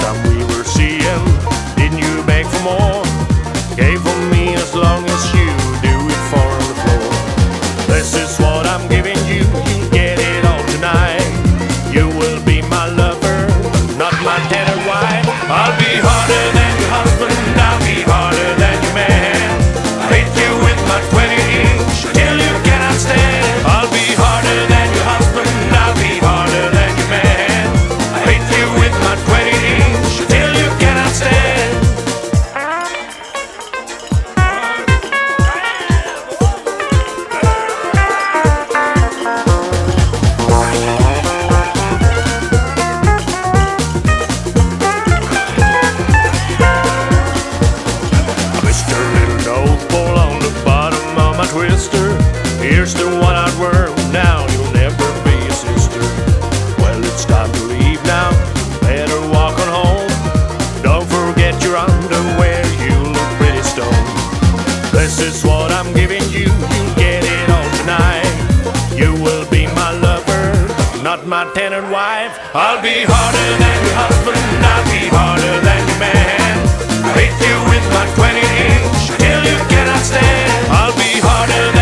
time we were seeing, didn't you beg for more? Gave for me as long as you do it for the floor. This is what I'm giving you, you get it all tonight. You will be my lover, not my tattered wife. I'll be harder than your husband, I'll be harder than your man. I hit you with my 20-inch till you cannot stand. I'll be harder than your husband, I'll be harder than your man. I hit you with my 20-inch till you cannot stand. Mr. Little North Pole on the bottom of my twister. Here's the one I'd wear now, you'll never be a sister. Well, it's time to leave now, better walk on home. Don't forget your underwear, you look pretty stoned. This is what I'm giving you, you get it all tonight. You will be my lover, not my tenant wife. I'll be harder than your husband, I'll be harder than your man. I hit you with my 20-inch till you cannot stand. I'll be harder than